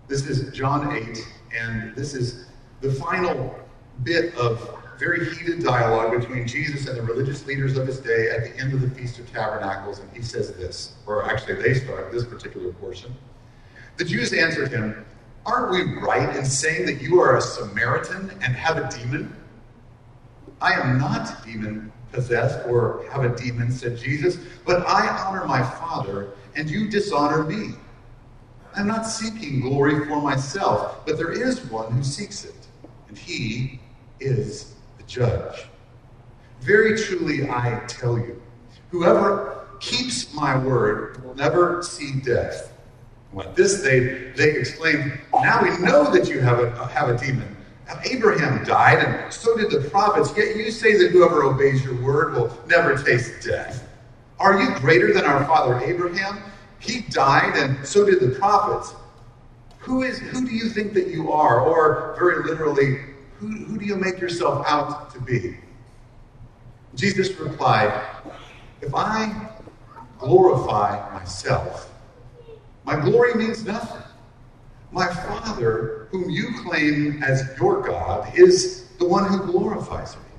This is John 8, and this is the final bit of very heated dialogue between Jesus and the religious leaders of his day at the end of the Feast of Tabernacles, and he says this, or actually they start this particular portion. The Jews answered him, "Aren't we right in saying that you are a Samaritan and have a demon?" "I am not demon-possessed or have a demon," said Jesus, "but I honor my Father, and you dishonor me. I'm not seeking glory for myself, but there is one who seeks it, and he is the judge. Very truly I tell you, whoever keeps my word will never see death." With this, they exclaimed, "Now we know that you have a demon. Abraham died, and so did the prophets, yet you say that whoever obeys your word will never taste death. Are you greater than our father Abraham? He died, and so did the prophets. Who do you think that you are?" Or, very literally, who do you make yourself out to be? Jesus replied, "If I glorify myself, my glory means nothing. My Father, whom you claim as your God, is the one who glorifies me.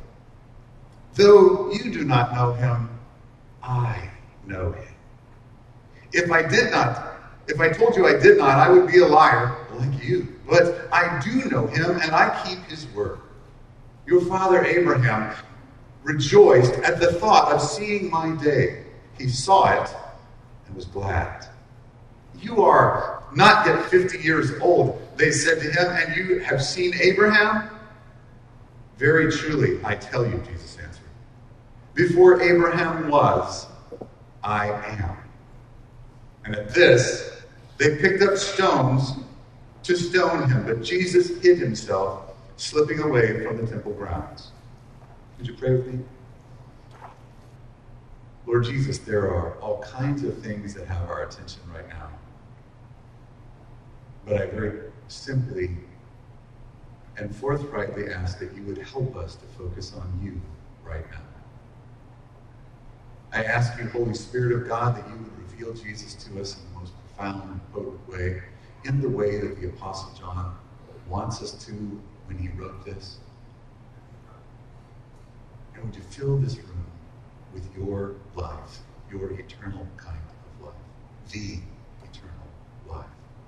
Though you do not know him, I know him. If I told you I did not, I would be a liar like you. But I do know him, and I keep his word. Your father Abraham rejoiced at the thought of seeing my day. He saw it and was glad. You are not yet 50 years old," they said to him, "and you have seen Abraham?" "Very truly, I tell you," Jesus answered, "before Abraham was, I am." And at this, they picked up stones to stone him, but Jesus hid himself, slipping away from the temple grounds. Would you pray with me? Lord Jesus, there are all kinds of things that have our attention right now. But I very simply and forthrightly ask that you would help us to focus on you right now. I ask you, Holy Spirit of God, that you would reveal Jesus to us in the most profound and potent way, in the way that the Apostle John wants us to when he wrote this. And would you fill this room with your life, your eternal kind of life, the eternal life.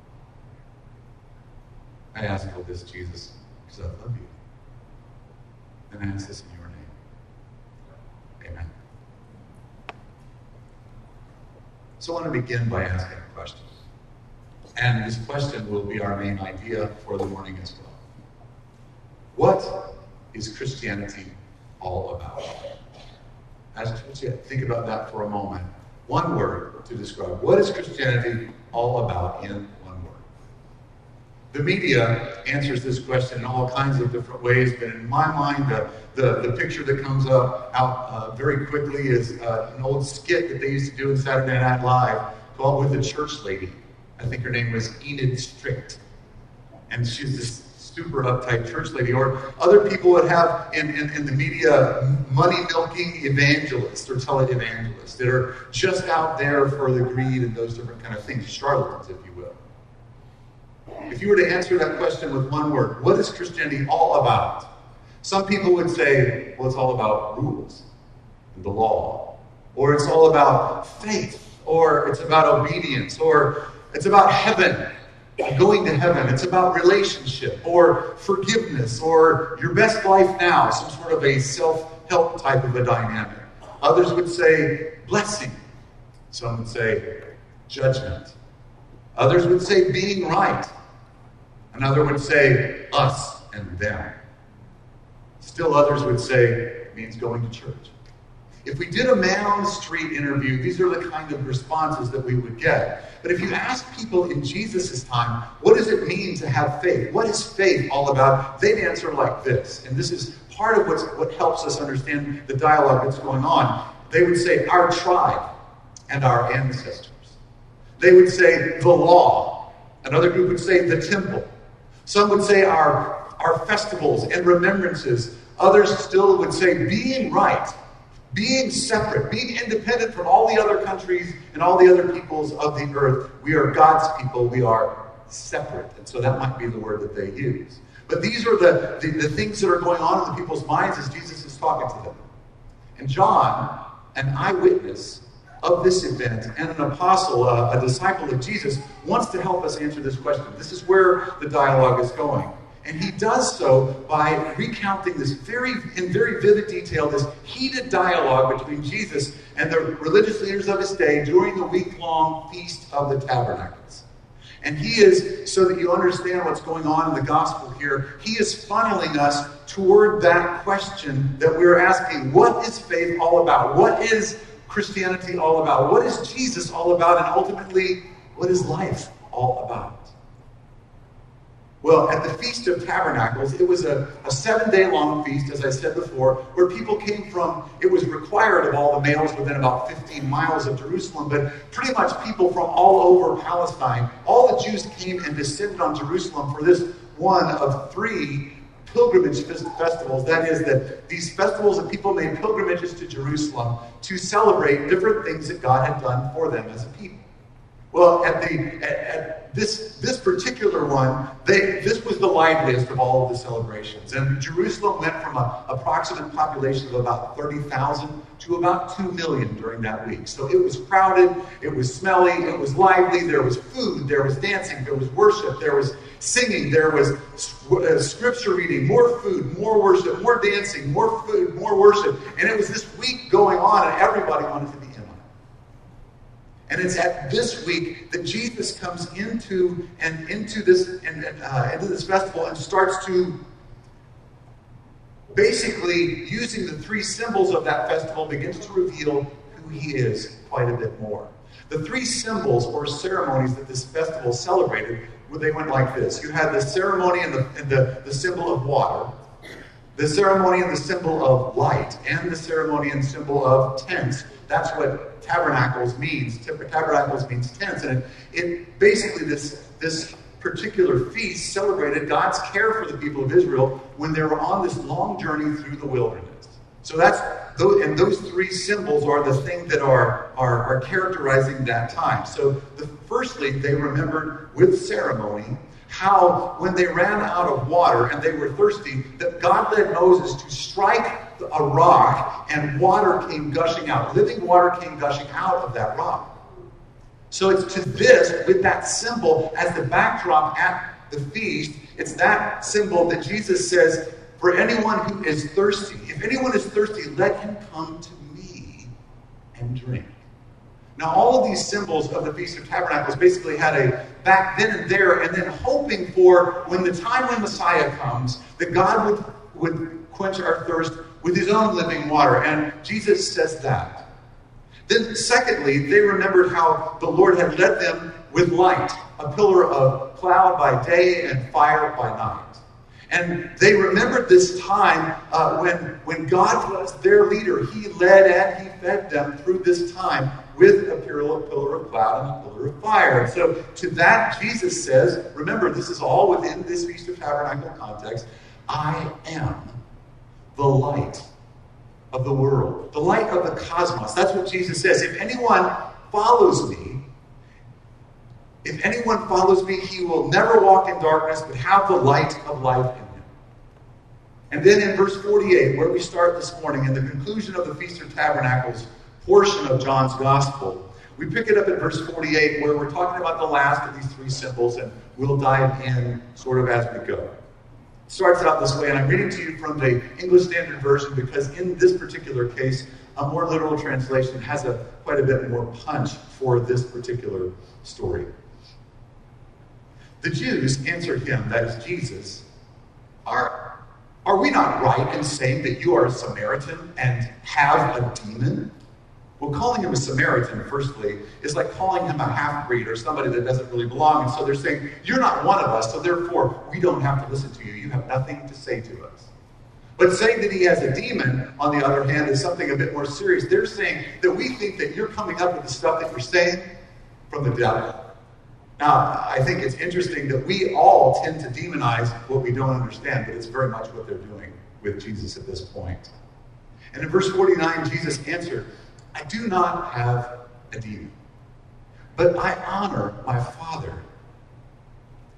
I ask all this, Jesus, because I love you. And I ask this in your name. Amen. So I want to begin by asking a question. And this question will be our main idea for the morning as well. What is Christianity all about? I just want you to think about that for a moment. One word to describe. What is Christianity all about in one word? The media answers this question in all kinds of different ways, but in my mind, the picture that comes out very quickly is an old skit that they used to do in Saturday Night Live called With a Church Lady. I think her name was Enid Strict. And she's this super uptight church lady. Or other people would have in the media money-milking evangelists or televangelists that are just out there for the greed and those different kind of things. Charlatans, if you will. If you were to answer that question with one word, what is Christianity all about? Some people would say, well, it's all about rules and the law. Or it's all about faith. Or it's about obedience. Or it's about heaven. Going to heaven. It's about relationship or forgiveness or your best life now, some sort of a self-help type of a dynamic. Others would say blessing. Some would say judgment. Others would say being right. Another would say us and them. Still others would say it means going to church. If we did a man on the street interview, these are the kind of responses that we would get. But if you ask people in Jesus' time, what does it mean to have faith? What is faith all about? They'd answer like this. And this is part of what helps us understand the dialogue that's going on. They would say our tribe and our ancestors. They would say the law. Another group would say the temple. Some would say our festivals and remembrances. Others still would say being right. Being separate, being independent from all the other countries and all the other peoples of the earth. We are God's people. We are separate. And so that might be the word that they use. But these are the things that are going on in the people's minds as Jesus is talking to them. And John, an eyewitness of this event and an apostle, a disciple of Jesus, wants to help us answer this question. This is where the dialogue is going. And he does so by recounting this in very vivid detail, this heated dialogue between Jesus and the religious leaders of his day during the week-long Feast of the Tabernacles. And he is, so that you understand what's going on in the gospel here, he is funneling us toward that question that we're asking. What is faith all about? What is Christianity all about? What is Jesus all about? And ultimately, what is life all about? Well, at the Feast of Tabernacles, it was a 7-day-long feast, as I said before, where people came from. It was required of all the males within about 15 miles of Jerusalem, but pretty much people from all over Palestine. All the Jews came and descended on Jerusalem for this one of 3 pilgrimage festivals. That is, that these festivals that people made pilgrimages to Jerusalem to celebrate different things that God had done for them as a people. Well, at this particular one, this was the liveliest of all of the celebrations. And Jerusalem went from an approximate population of about 30,000 to about 2 million during that week. So it was crowded, it was smelly, it was lively, there was food, there was dancing, there was worship, there was singing, there was scripture reading, more food, more worship, more dancing, more food, more worship. And it was this week going on, and everybody wanted to be in on it. And it's at this week that Jesus comes into this festival and starts to, basically, using the 3 symbols of that festival, begins to reveal who he is quite a bit more. The 3 symbols or ceremonies that this festival celebrated, they went like this. You had the ceremony and the symbol of water, the ceremony and the symbol of light, and the ceremony and symbol of tents. That's what tabernacles means. Tabernacles means tents. And it basically, this particular feast celebrated God's care for the people of Israel when they were on this long journey through the wilderness. So those 3 symbols are the thing that are characterizing that time. So firstly, they remembered with ceremony how when they ran out of water and they were thirsty, that God led Moses to strike a rock and water came gushing out. Living water came gushing out of that rock. So it's to this, with that symbol as the backdrop at the feast, it's that symbol that Jesus says, for anyone who is thirsty, if anyone is thirsty, let him come to me and drink. Now, all of these symbols of the Feast of Tabernacles basically had a back then and there, and then hoping for when the time when Messiah comes, that God would quench our thirst with his own living water. And Jesus says that. Then secondly, they remembered how the Lord had led them with light, a pillar of cloud by day and fire by night. And they remembered this time when God was their leader. He led and he fed them through this time with a pillar of cloud and a pillar of fire. And so to that, Jesus says, remember, this is all within this Feast of Tabernacle context, I am the light of the world, the light of the cosmos. That's what Jesus says. If anyone follows me, he will never walk in darkness, but have the light of life in him. And then in verse 48, where we start this morning, in the conclusion of the Feast of Tabernacles portion of John's Gospel, we pick it up at verse 48, where we're talking about the last of these 3 symbols, and we'll dive in sort of as we go. It starts out this way, and I'm reading to you from the English Standard Version because in this particular case, a more literal translation has quite a bit more punch for this particular story. The Jews answered him, that is Jesus, Are we not right in saying that you are a Samaritan and have a demon? Well, calling him a Samaritan, firstly, is like calling him a half-breed or somebody that doesn't really belong. And so they're saying, you're not one of us, so therefore we don't have to listen to you. You have nothing to say to us. But saying that he has a demon, on the other hand, is something a bit more serious. They're saying that we think that you're coming up with the stuff that you're saying from the devil. Now, I think it's interesting that we all tend to demonize what we don't understand, but it's very much what they're doing with Jesus at this point. And in verse 49, Jesus answered, I do not have a demon, but I honor my Father,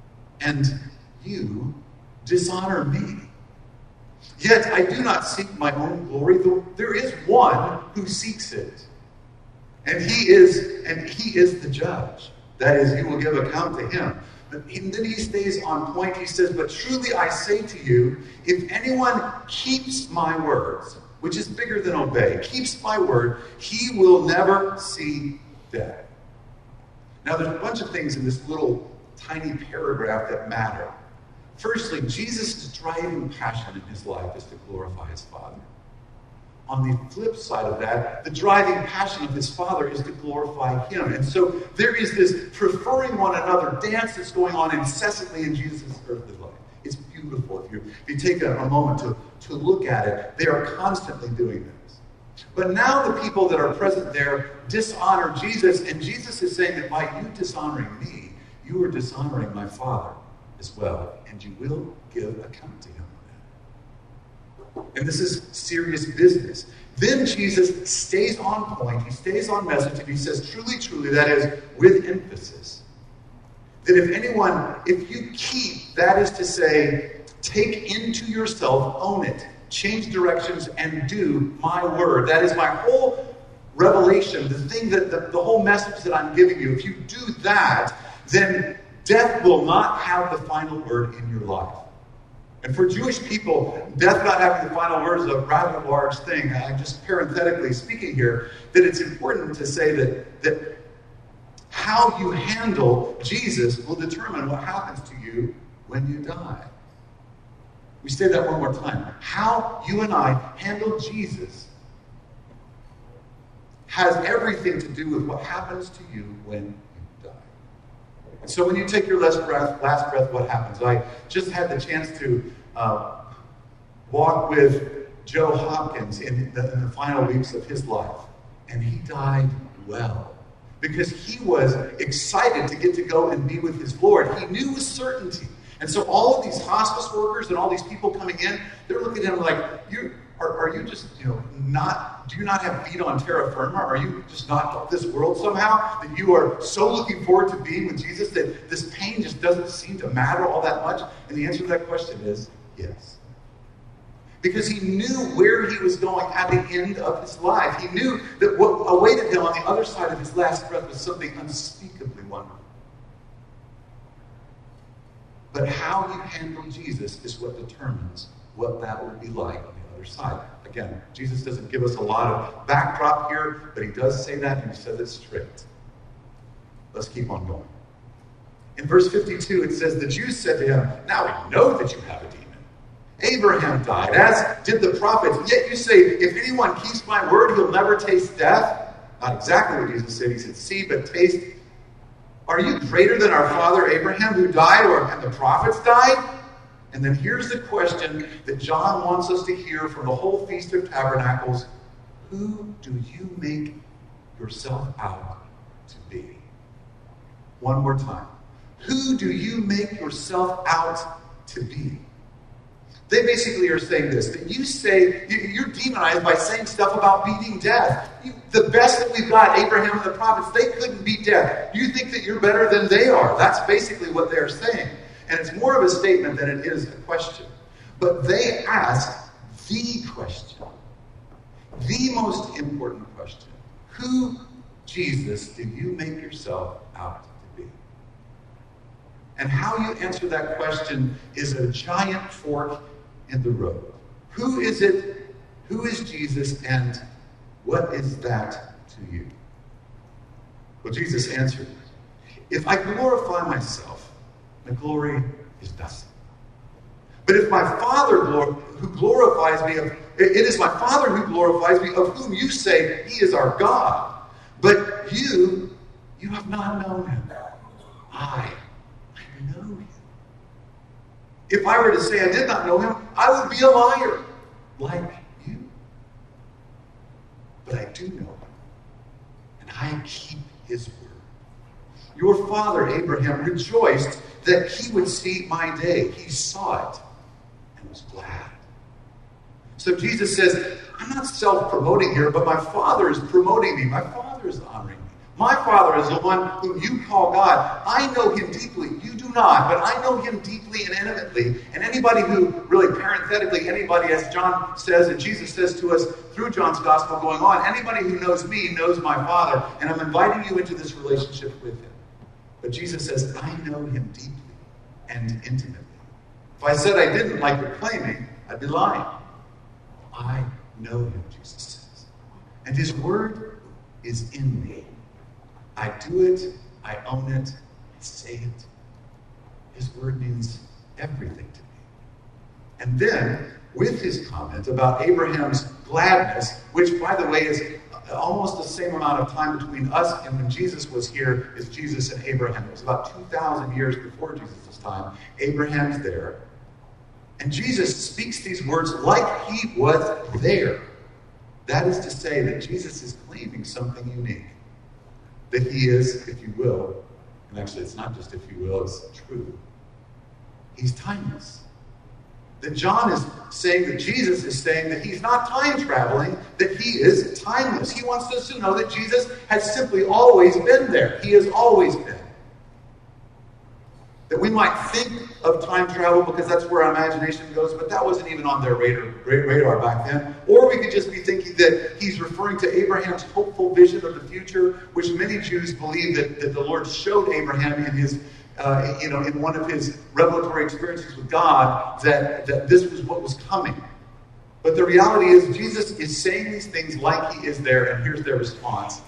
and you dishonor me. Yet I do not seek my own glory, though there is one who seeks it. And he is the judge. That is, you will give account to him. But then he stays on point. He says, but truly I say to you, if anyone keeps my words, which is bigger than obey, keeps my word, he will never see death. Now there's a bunch of things in this little tiny paragraph that matter. Firstly, Jesus' driving passion in his life is to glorify his Father. On the flip side of that, the driving passion of his Father is to glorify him. And so there is this preferring one another dance that's going on incessantly in Jesus' earthly life. It's beautiful. If you take a moment to look at it, they are constantly doing this. But now the people that are present there dishonor Jesus, and Jesus is saying that by you dishonoring me, you are dishonoring my Father as well, and you will give account to him. And this is serious business. Then Jesus stays on point, he stays on message, and he says, truly, truly, that is, with emphasis, that if you keep, that is to say, take into yourself, own it, change directions, and do my word. That is my whole revelation, the thing that the whole message that I'm giving you. If you do that, then death will not have the final word in your life. And for Jewish people, death not having the final word is a rather large thing. I'm just parenthetically speaking here, that it's important to say that how you handle Jesus will determine what happens to you when you die. We say that one more time. How you and I handle Jesus has everything to do with what happens to you when you die. And so when you take your last breath, what happens? I just had the chance to walk with Joe Hopkins in the final weeks of his life. And he died well. Because he was excited to get to go and be with his Lord. He knew with certainty. And so all of these hospice workers and all these people coming in, they're looking at him like, are you just, do you not have feet on terra firma? Are you just not of this world somehow? That you are so looking forward to being with Jesus that this pain just doesn't seem to matter all that much? And the answer to that question is yes. Because he knew where he was going at the end of his life. He knew that what awaited him on the other side of his last breath was something unspeakably wonderful. But how you handle Jesus is what determines what that will be like on the other side. Again, Jesus doesn't give us a lot of backdrop here, but he does say that, and he says it straight. Let's keep on going. In verse 52, it says, the Jews said to him, now we know that you have a demon. Abraham died, as did the prophets. Yet you say, if anyone keeps my word, he'll never taste death. Not exactly what Jesus said. He said, see, but taste. Are you greater than our father Abraham, who died, and the prophets died? And then here's the question that John wants us to hear from the whole Feast of Tabernacles. Who do you make yourself out to be? One more time. Who do you make yourself out to be? They basically are saying this, that you say, you're demonized by saying stuff about beating death. The best that we've got, Abraham and the prophets, they couldn't beat death. You think that you're better than they are. That's basically what they're saying. And it's more of a statement than it is a question. But they ask the question, the most important question. Who, Jesus, do you make yourself out to be? And how you answer that question is a giant fork in the road. Who is it? Who is Jesus? And what is that to you? Well, Jesus answered, if I glorify myself, my glory is nothing. But if my Father who glorifies me, it is my Father who glorifies me, of whom you say he is our God. But you have not known him. I know him. If I were to say I did not know him, I would be a liar, like you. But I do know him, and I keep his word. Your father Abraham rejoiced that he would see my day. He saw it and was glad. So Jesus says, I'm not self-promoting here, but my Father is promoting me. My Father is honoring me. My Father is the one whom you call God. I know him deeply. You do not, but I know him deeply and intimately. And anybody who, really parenthetically, anybody, as John says and Jesus says to us through John's gospel going on, anybody who knows me knows my Father, and I'm inviting you into this relationship with him. But Jesus says, I know him deeply and intimately. If I said I didn't, like you're claiming, I'd be lying. I know him, Jesus says. And his word is in me. I do it, I own it, I say it. His word means everything to me. And then, with his comment about Abraham's gladness, which, by the way, is almost the same amount of time between us and when Jesus was here as Jesus and Abraham. It was about 2,000 years before Jesus' time. Abraham's there. And Jesus speaks these words like he was there. That is to say that Jesus is claiming something unique. That he is, if you will, and actually it's not just if you will, it's true. He's timeless. That John is saying that Jesus is saying that he's not time traveling, that he is timeless. He wants us to know that Jesus has simply always been there. He has always been. That we might think of time travel because that's where our imagination goes, but that wasn't even on their radar back then. Or we could just be thinking that he's referring to Abraham's hopeful vision of the future, which many Jews believe that the Lord showed Abraham in his, in one of his revelatory experiences with God, that this was what was coming. But the reality is Jesus is saying these things like he is there, and here's their response.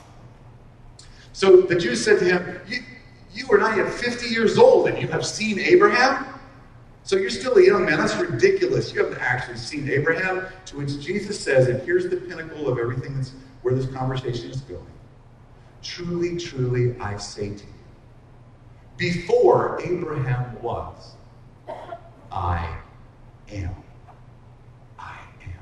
So the Jews said to him, You are not yet 50 years old and you have seen Abraham? So you're still a young man. That's ridiculous. You haven't actually seen Abraham. To which Jesus says, and here's the pinnacle of everything that's where this conversation is going. Truly, truly, I say to you, before Abraham was, I am. I am.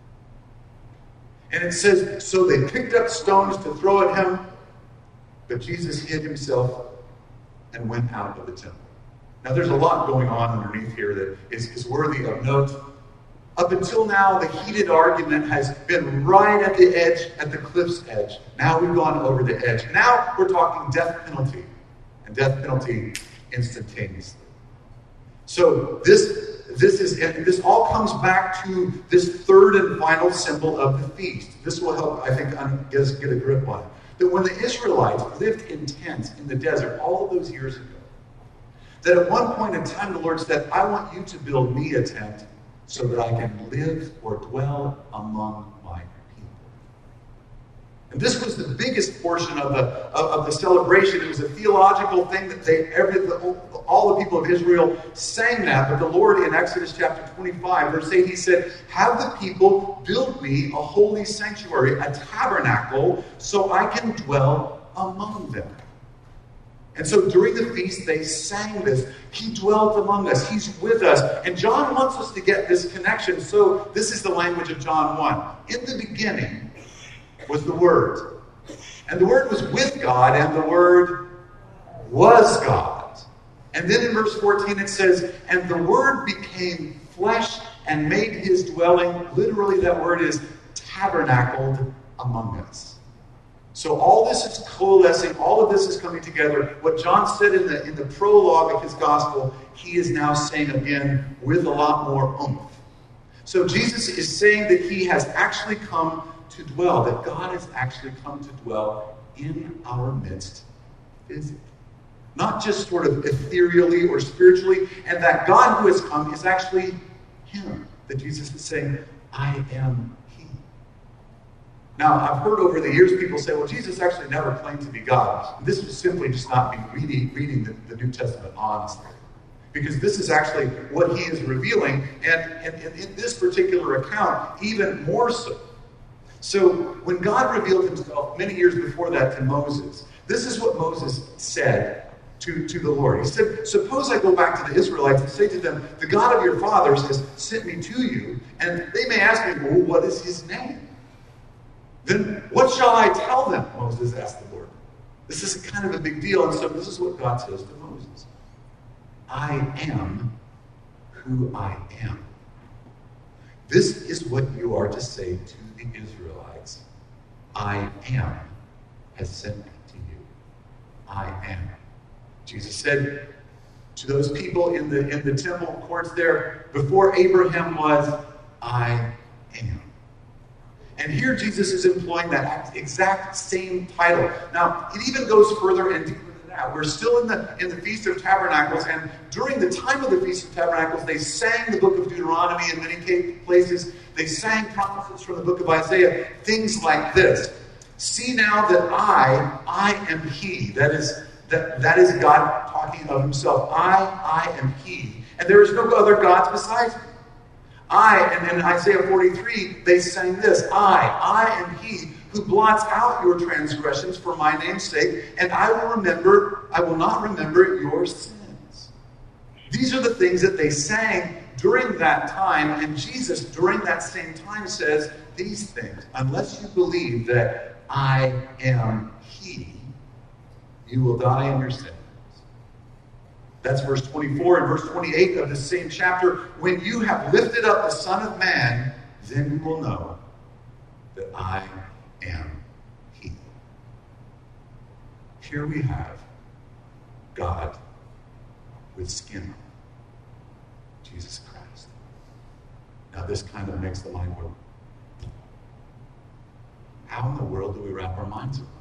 And it says, so they picked up stones to throw at him, but Jesus hid himself and went out of the temple. Now there's a lot going on underneath here that is worthy of note. Up until now, the heated argument has been right at the edge, at the cliff's edge. Now we've gone over the edge. Now we're talking death penalty, and death penalty instantaneously. So this all comes back to this third and final symbol of the feast. This will help, I think, get us get a grip on it. That when the Israelites lived in tents in the desert all of those years ago, that at one point in time the Lord said, I want you to build me a tent so that I can live or dwell among my people. And this was the biggest portion of the celebration. It was a theological thing that all the people of Israel sang that. But the Lord in Exodus chapter 25, verse 8, he said, have the people build me a holy sanctuary, a tabernacle, so I can dwell among them. And so during the feast, they sang this. He dwelt among us. He's with us. And John wants us to get this connection. So this is the language of John 1. In the beginning was the Word. And the Word was with God, and the Word was God. And then in verse 14 it says, and the Word became flesh and made his dwelling, literally that word is tabernacled among us. So all this is coalescing, all of this is coming together. What John said in the prologue of his gospel, he is now saying again with a lot more oomph. So Jesus is saying that he has actually come to dwell, that God has actually come to dwell in our midst physically. Not just sort of ethereally or spiritually, and that God who has come is actually him. That Jesus is saying, I am he. Now, I've heard over the years people say, well, Jesus actually never claimed to be God. And this was simply just not me reading the New Testament honestly. Because this is actually what he is revealing, and in this particular account, even more so. So, when God revealed himself many years before that to Moses, this is what Moses said to the Lord. He said, suppose I go back to the Israelites and say to them, the God of your fathers has sent me to you, and they may ask me, well, what is his name? Then what shall I tell them? Moses asked the Lord. This is kind of a big deal, and so this is what God says to Moses. I am who I am. This is what you are to say to the Israelites. I am has sent me to you. I am. Jesus said to those people in the temple courts there, before Abraham was, I am. And here Jesus is employing that exact same title. Now, it even goes further and deeper than that. We're still in the Feast of Tabernacles, and during the time of the Feast of Tabernacles, they sang the book of Deuteronomy in many places. They sang promises from the book of Isaiah, things like this. See now that I am he. That is God talking of himself. I am he. And there is no other gods besides me. And in Isaiah 43, they sang this. I am he who blots out your transgressions for my name's sake, and I will not remember your sins. These are the things that they sang during that time, and Jesus, during that same time, says these things. Unless you believe that I am he, you will die in your sins. That's verse 24 and verse 28 of the same chapter. When you have lifted up the Son of Man, then you will know that I am he. Here we have God with skin on, Jesus Christ. Now this kind of makes the mind go, how in the world do we wrap our minds around?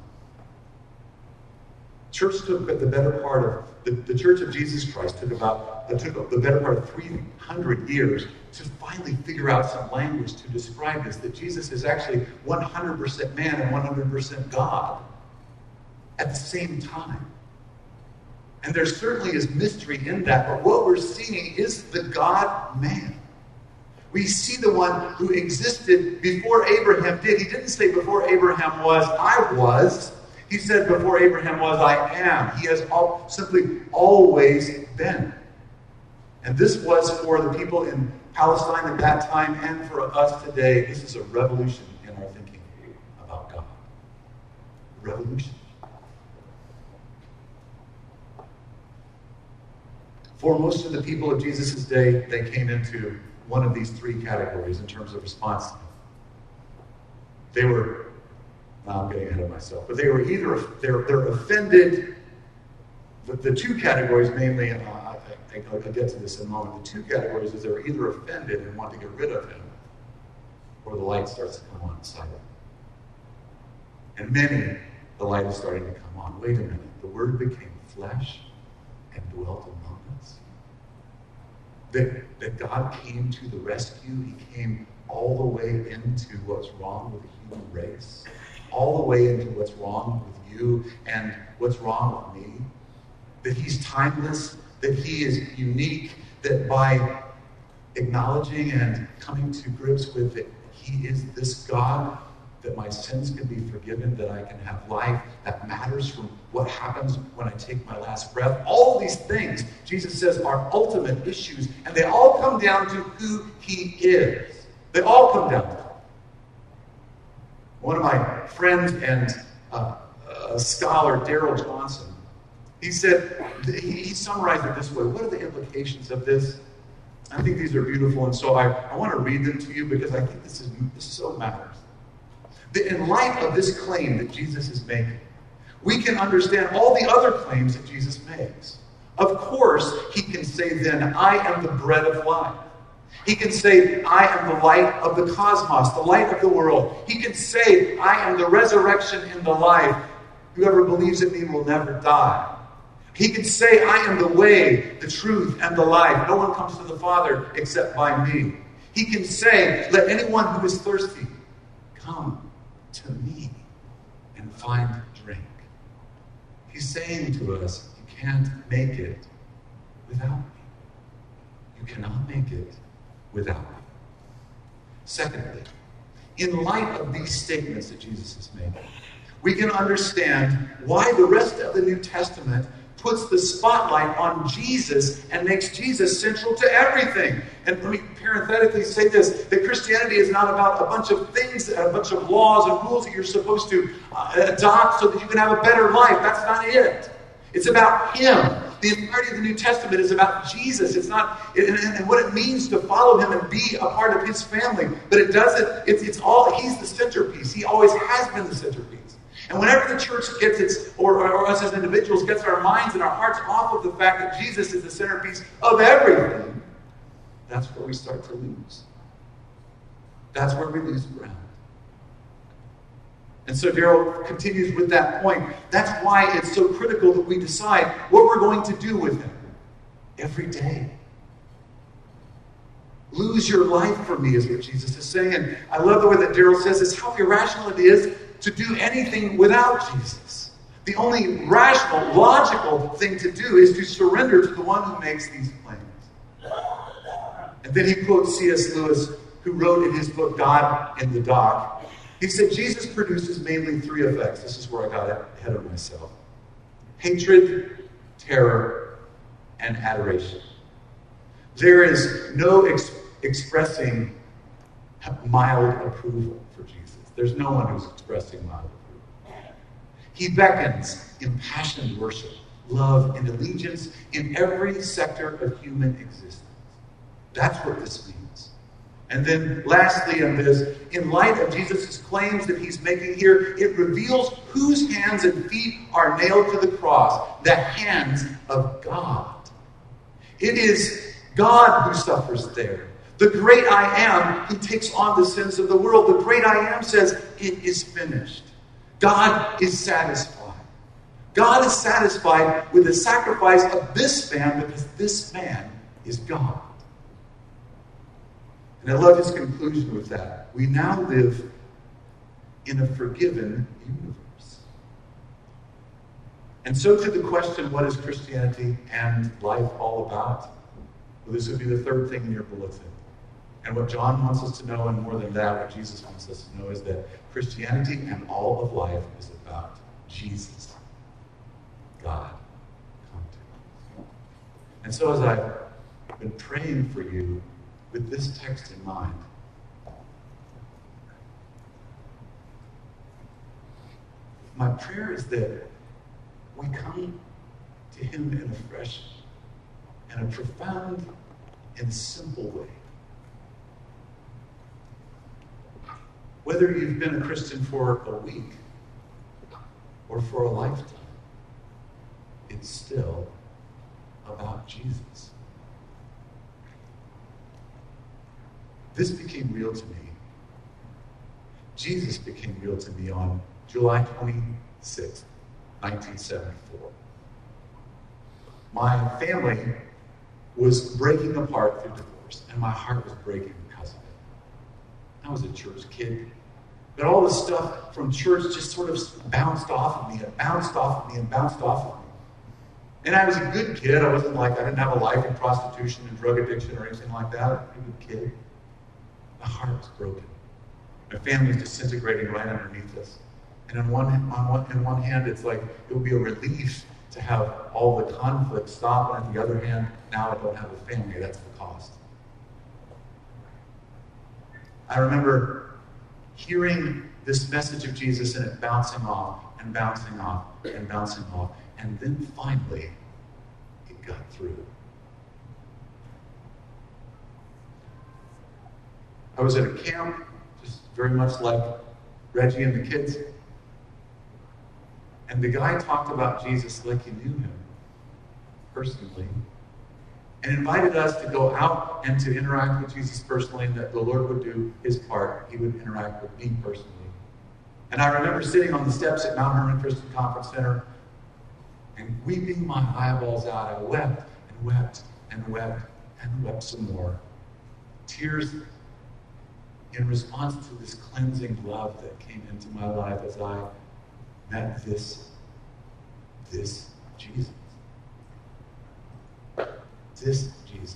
Church took the better part of the Church of Jesus Christ took the better part of 300 years to finally figure out some language to describe this, that Jesus is actually 100% man and 100% God at the same time. And there certainly is mystery in that, but what we're seeing is the God-man. We see the one who existed before Abraham did. He didn't say before Abraham was, I was. He said before Abraham was, I am. He has simply always been. And this was for the people in Palestine at that time and for us today. This is a revolution in our thinking about God. Revolution. For most of the people of Jesus' day, they came into one of these three categories in terms of response. They were, now I'm getting ahead of myself, but they were either, they're offended. The two categories mainly, I'll get to this in a moment. The two categories is they're either offended and want to get rid of him, or the light starts to come on inside of them. And many, the light is starting to come on. Wait a minute, the Word became flesh and dwelt among us. That God came to the rescue. He came all the way into what's wrong with the human race, all the way into what's wrong with you and what's wrong with me. That he's timeless, that he is unique, that by acknowledging and coming to grips with it, he is this God, that my sins can be forgiven, that I can have life that matters from what happens when I take my last breath. All of these things, Jesus says, are ultimate issues, and they all come down to who he is. They all come down to it. One of my friends and a scholar, Darrell Johnson, he said, he summarized it this way. What are the implications of this? I think these are beautiful, and so I want to read them to you because I think this so matters. That in light of this claim that Jesus is making, we can understand all the other claims that Jesus makes. Of course, he can say then, I am the bread of life. He can say, I am the light of the cosmos, the light of the world. He can say, I am the resurrection and the life. Whoever believes in me will never die. He can say, I am the way, the truth, and the life. No one comes to the Father except by me. He can say, let anyone who is thirsty come to me and find drink. He's saying to us, you can't make it without me. You cannot make it without me. Secondly, in light of these statements that Jesus is making, we can understand why the rest of the New Testament puts the spotlight on Jesus and makes Jesus central to everything. And let me parenthetically say this, that Christianity is not about a bunch of things, a bunch of laws and rules that you're supposed to adopt so that you can have a better life. That's not it. It's about him. The entirety of the New Testament is about Jesus. It's not, and what it means to follow him and be a part of his family. But it doesn't, it's all, he's the centerpiece. He always has been the centerpiece. And whenever the church gets or us as individuals, gets our minds and our hearts off of the fact that Jesus is the centerpiece of everything, that's where we start to lose. That's where we lose ground. And so Darrell continues with that point. That's why it's so critical that we decide what we're going to do with him every day. Lose your life for me is what Jesus is saying. And I love the way that Darrell says this, how irrational it is to do anything without Jesus. The only rational, logical thing to do is to surrender to the one who makes these claims. And then he quotes C.S. Lewis, who wrote in his book, God in the Dock. He said, Jesus produces mainly three effects. This is where I got ahead of myself. Hatred, terror, and adoration. There is no expressing mild approval for Jesus. There's no one who's expressing mild approval. He beckons impassioned worship, love, and allegiance in every sector of human existence. That's what this means. And then lastly on this, in light of Jesus' claims that he's making here, it reveals whose hands and feet are nailed to the cross. The hands of God. It is God who suffers there. The great I am who takes on the sins of the world. The great I am says, it is finished. God is satisfied. God is satisfied with the sacrifice of this man because this man is God. And I love his conclusion with that. We now live in a forgiven universe. And so to the question, what is Christianity and life all about? Well, this would be the third thing in your bulletin. And what John wants us to know, and more than that, what Jesus wants us to know, is that Christianity and all of life is about Jesus, God, come to. And so as I've been praying for you with this text in mind, my prayer is that we come to him in a fresh and a profound and simple way. Whether you've been a Christian for a week or for a lifetime, it's still about Jesus. This became real to me. Jesus became real to me on July 26, 1974. My family was breaking apart through divorce, and my heart was breaking because of it. I was a church kid, but all the stuff from church just sort of bounced off of me and bounced off of me and bounced off of me. And I was a good kid. I didn't have a life in prostitution and drug addiction or anything like that. I was a good kid. My heart was broken. My family was disintegrating right underneath us. And in one hand, it's like it would be a relief to have all the conflict stop. And on the other hand, now I don't have a family. That's the cost. I remember hearing this message of Jesus and it bouncing off and bouncing off and bouncing off. And then finally, it got through. I was at a camp, just very much like Reggie and the kids. And the guy talked about Jesus like he knew him personally. And invited us to go out and to interact with Jesus personally, and that the Lord would do his part. He would interact with me personally. And I remember sitting on the steps at Mount Hermon Christian Conference Center and weeping my eyeballs out. I wept and wept and wept and wept some more. Tears in response to this cleansing love that came into my life as I met this Jesus. This Jesus.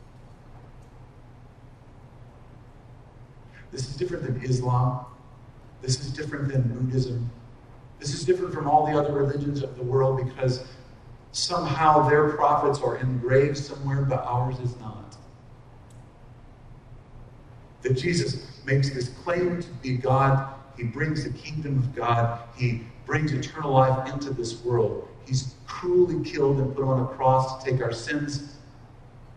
This is different than Islam. This is different than Buddhism. This is different from all the other religions of the world because somehow their prophets are engraved somewhere, but ours is not. That Jesus makes this claim to be God. He brings the kingdom of God. He brings eternal life into this world. He's cruelly killed and put on a cross to take our sins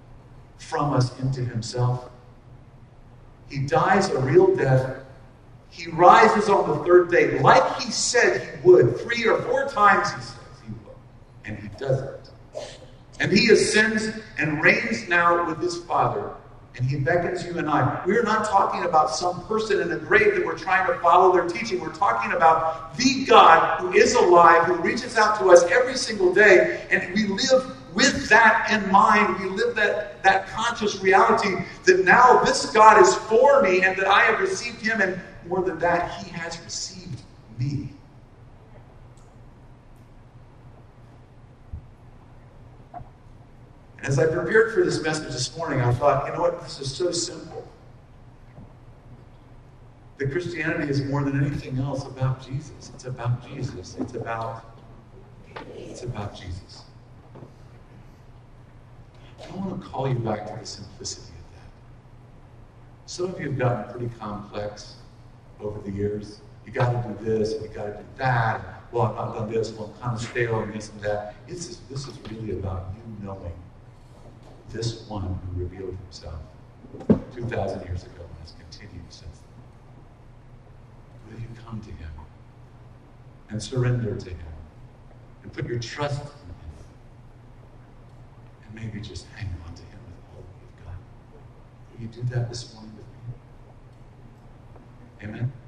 from us into himself. He dies a real death. He rises on the third day, like he said he would. 3 or 4 times he says he will. And he does it. And he ascends and reigns now with his Father. And he beckons you and I. We're not talking about some person in a grave that we're trying to follow their teaching. We're talking about the God who is alive, who reaches out to us every single day. And we live with that in mind. We live that conscious reality that now this God is for me and that I have received him. And more than that, he has received me. As I prepared for this message this morning, I thought, you know what, this is so simple. That Christianity is more than anything else about Jesus. It's about Jesus. It's about Jesus. I want to call you back to the simplicity of that. Some of you have gotten pretty complex over the years. You got to do this, and you got to do that. Well, I've not done this, well, I'm kind of stale and this and that. This is really about you knowing this one who revealed himself 2,000 years ago and has continued since then. Will you come to him and surrender to him and put your trust in him and maybe just hang on to him with all that you've got? Will you do that this morning with me? Amen?